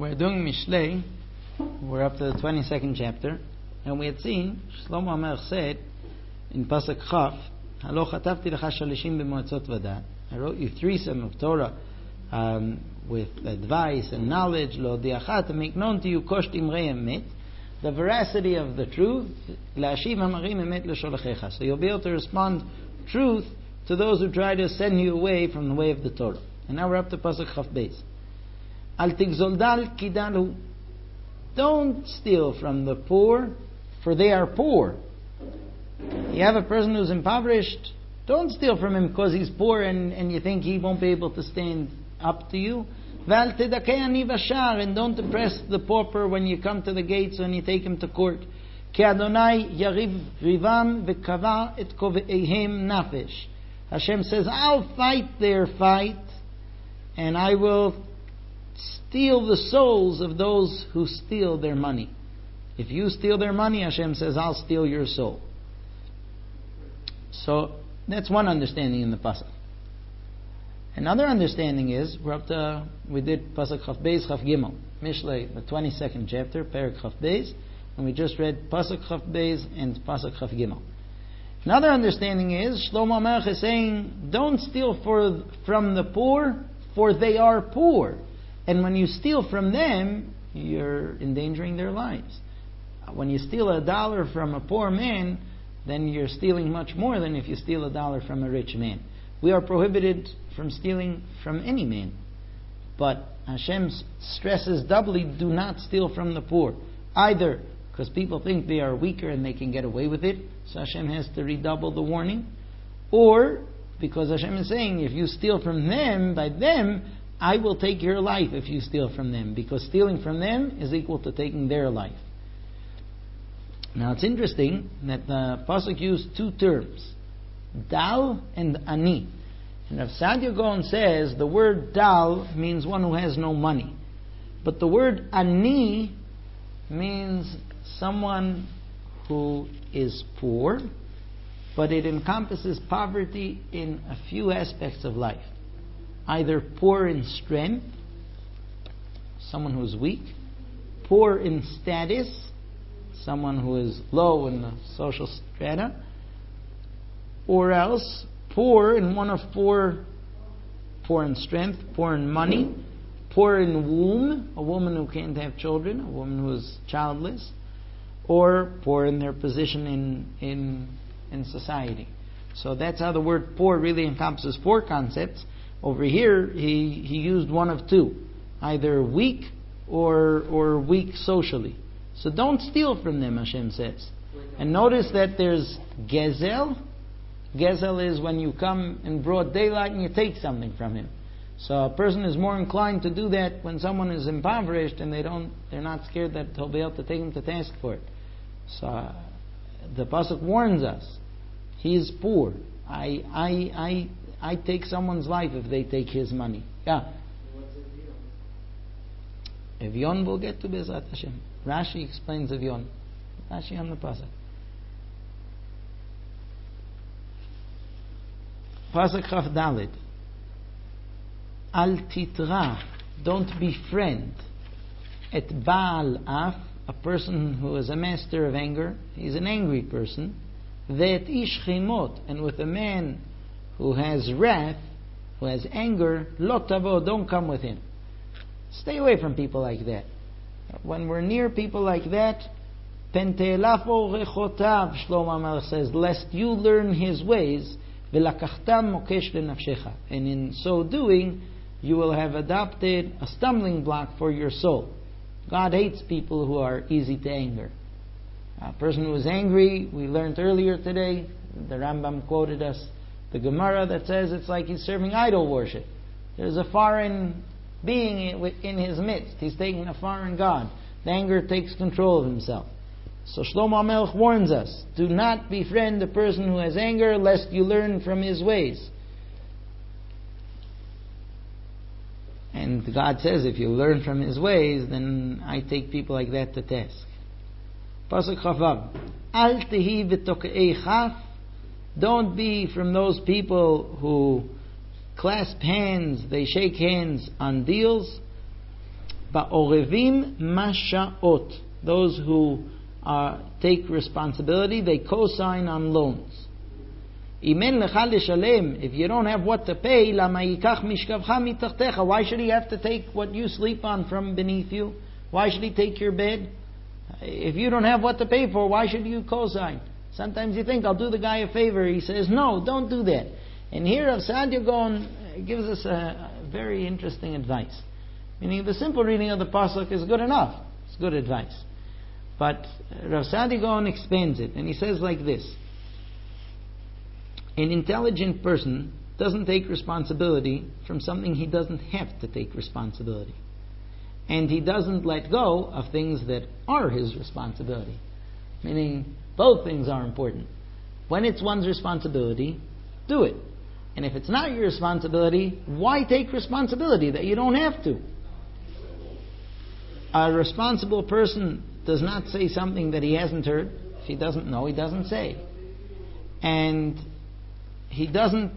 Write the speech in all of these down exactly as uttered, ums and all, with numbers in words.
We're doing Mishlei. We're up to the twenty-second chapter, and we had seen Shlomo HaMelech said in Pasuk Chaf, "Halo chatavti lecha shalishim b'moetzot v'dat." I wrote you threesome of Torah um, with advice and knowledge, lo diachat, to make known to you kosh timrei emet, the veracity of the truth, la'ashiv hamarim emet l'sholachecha. So you'll be able to respond truth to those who try to send you away from the way of the Torah. And now we're up to Pasuk Chaf Beis. Al tigzoldal kidalu. Don't steal from the poor, for they are poor. You have a person who's impoverished, don't steal from him because he's poor and, and you think he won't be able to stand up to you. Val tedakei ani vashar, and don't oppress the pauper when you come to the gates, when you take him to court. Ki Adonai yariv rivam v'kava et koveihem nafesh. Hashem says, I'll fight their fight, and I will steal the souls of those who steal their money. If you steal their money, Hashem says, I'll steal your soul. So that's one understanding in the pasuk. Another understanding is, we're up to, we did pasuk Chaf Beis, Chaf Gimel, Mishlei, the twenty-second chapter, Perek Chaf Beis, and we just read pasuk Chaf Beis and pasuk Chaf Gimel. Another understanding is, Shlomo HaMelech is saying, don't steal for, from the poor, for they are poor. And when you steal from them, you're endangering their lives. When you steal a dollar from a poor man, then you're stealing much more than if you steal a dollar from a rich man. We are prohibited from stealing from any man. But Hashem stresses doubly, do not steal from the poor. Either because people think they are weaker and they can get away with it, so Hashem has to redouble the warning. Or because Hashem is saying, if you steal from them, by them, I will take your life if you steal from them, because stealing from them is equal to taking their life. Now it's interesting that the pasuk used two terms, dal and ani. And Rav Saadia Gaon says the word dal means one who has no money, but the word ani means someone who is poor, but it encompasses poverty in a few aspects of life. Either poor in strength, someone who is weak, poor in status, someone who is low in the social strata, or else poor in one of four: poor in strength, poor in money, poor in womb, a woman who can't have children, a woman who is childless, or poor in their position in in in society. So that's how the word poor really encompasses four concepts. Over here, he, he used one of two, either weak or or weak socially. So don't steal from them, Hashem says. And notice that there's gezel. Gezel is when you come in broad daylight and you take something from him. So a person is more inclined to do that when someone is impoverished and they don't, they're not scared that he'll be able to take him to task for it. So uh, the pasuk warns us. He is poor. I I I. I take someone's life if they take his money. Yeah. What's Evion? Evion will get to Bezrat Hashem. Rashi explains Evion. Rashi on the pasuk. Pasuk Chaf Dalet. Al titra, don't befriend. Et Baal Af, a person who is a master of anger. He's an angry person. Ve'et ish chimot, and with a man who has wrath, who has anger, lo tavo, don't come with him. Stay away from people like that. When we're near people like that, pente'elafo rechotav, Shlomo HaMelech says, lest you learn his ways, v'lakachtam mokesh lenafshecha, and in so doing, you will have adopted a stumbling block for your soul. God hates people who are easy to anger. A person who is angry, we learned earlier today, the Rambam quoted us the Gemara that says it's like he's serving idol worship. There's a foreign being in his midst. He's taking a foreign god. The anger takes control of himself. So Shlomo HaMelech warns us, do not befriend a person who has anger, lest you learn from his ways. And God says, if you learn from his ways, then I take people like that to task. Pasuk Chavav. Al tehi v'tokei chaf. Don't be from those people who clasp hands, they shake hands on deals. Ba'orevim masha'ot. Those who uh, take responsibility, they co-sign on loans. Imen lecha leshalem. If you don't have what to pay, lama yikach mishkavcha mitachtecha. Why should he have to take what you sleep on from beneath you? Why should he take your bed? If you don't have what to pay for, why should you co-sign? Sometimes you think, I'll do the guy a favor. He says, no, don't do that. And here Rav Saadia Gaon gives us a, a very interesting advice. Meaning the simple reading of the pasuk is good enough. It's good advice. But Rav Saadia Gaon expands it, and he says like this. An intelligent person doesn't take responsibility from something he doesn't have to take responsibility. And he doesn't let go of things that are his responsibility. Meaning, both things are important. When it's one's responsibility, do it. And if it's not your responsibility, why take responsibility that you don't have to? A responsible person does not say something that he hasn't heard. If he doesn't know, he doesn't say. And he doesn't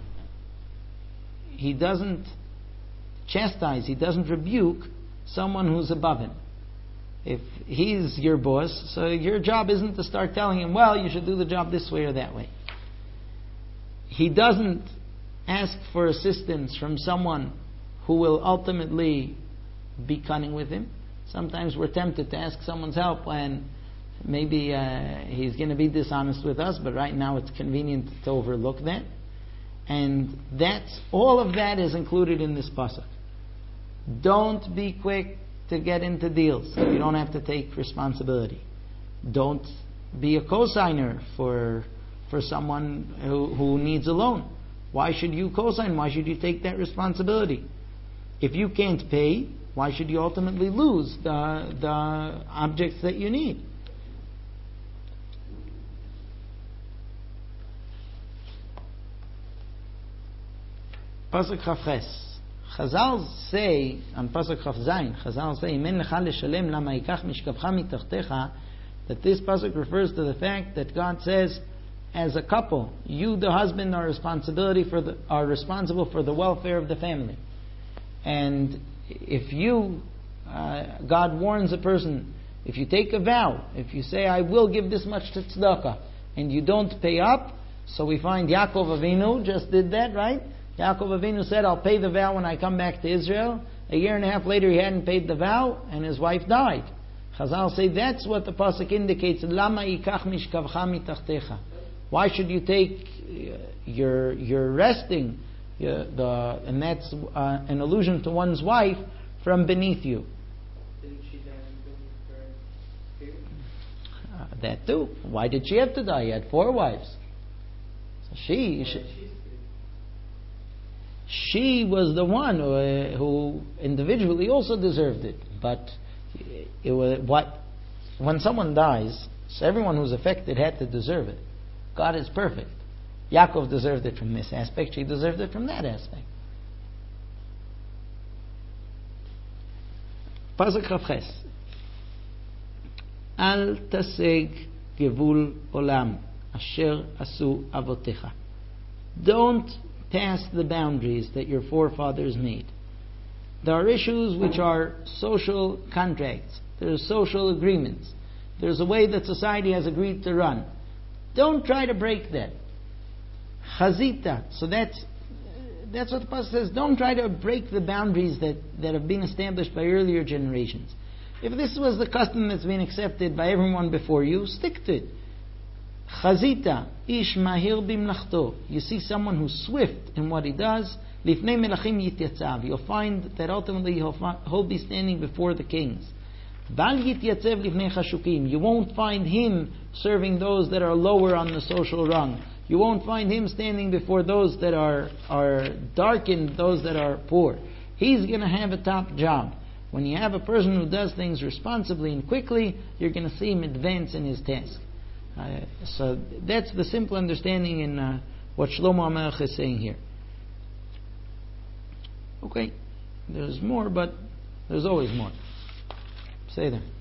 he doesn't chastise, he doesn't rebuke someone who's above him. If he's your boss, so your job isn't to start telling him, well, you should do the job this way or that way. He doesn't ask for assistance from someone who will ultimately be cunning with him. Sometimes we're tempted to ask someone's help when maybe uh, he's going to be dishonest with us, but right now it's convenient to overlook that. And that's all of that is included in this pasuk. Don't be quick to get into deals. You don't have to take responsibility. Don't be a co-signer for for someone who, who needs a loan. Why should you co-sign? Why should you take that responsibility? If you can't pay, why should you ultimately lose the the objects that you need? Pasuk Chafches. Chazal say on Pasuk Chaf Zayin, Chazal say, "Imen lecha leshalem lama yikach mishkavcha mitachtecha," that this pasuk refers to the fact that God says, as a couple, you, the husband, are responsibility for the are responsible for the welfare of the family. And if you, uh, God warns a person, if you take a vow, if you say, I will give this much to tzedakah, and you don't pay up, so we find Yaakov Avinu just did that, right? Yaakov Avinu said, I'll pay the vow when I come back to Israel. A year and a half later, he hadn't paid the vow, and his wife died. Chazal say that's what the pasuk indicates. Lama yikach mishkavcha mitachtecha. Why should you take your your resting, your, the, and that's uh, an allusion to one's wife, from beneath you? Didn't she die for period? Uh, that too. Why did she have to die? He had four wives. So she. she She was the one who, uh, who individually also deserved it. But it was what when someone dies, so everyone who's affected had to deserve it. God is perfect. Yaakov deserved it from this aspect. She deserved it from that aspect. Pasuk Chavches. Al taseg gevul olam asher asu avotecha. Don't pass the boundaries that your forefathers made. There are issues which are social contracts. There are social agreements. There's a way that society has agreed to run. Don't try to break that. Chazita. So that's that's what the pasuk says. Don't try to break the boundaries that, that have been established by earlier generations. If this was the custom that's been accepted by everyone before you, stick to it. Chazita, ish mahir bimlachto. You see someone who's swift in what he does. Lifnei melachim yityatzav. You'll find that ultimately he'll, he'll be standing before the kings. Bal yityatzev lifnei chashukim. You won't find him serving those that are lower on the social rung. You won't find him standing before those that are are darkened, those that are poor. He's going to have a top job. When you have a person who does things responsibly and quickly, you're going to see him advance in his task. Uh, so that's the simple understanding in uh, what Shlomo HaMelech is saying here. Okay, there's more, but there's always more. Say there.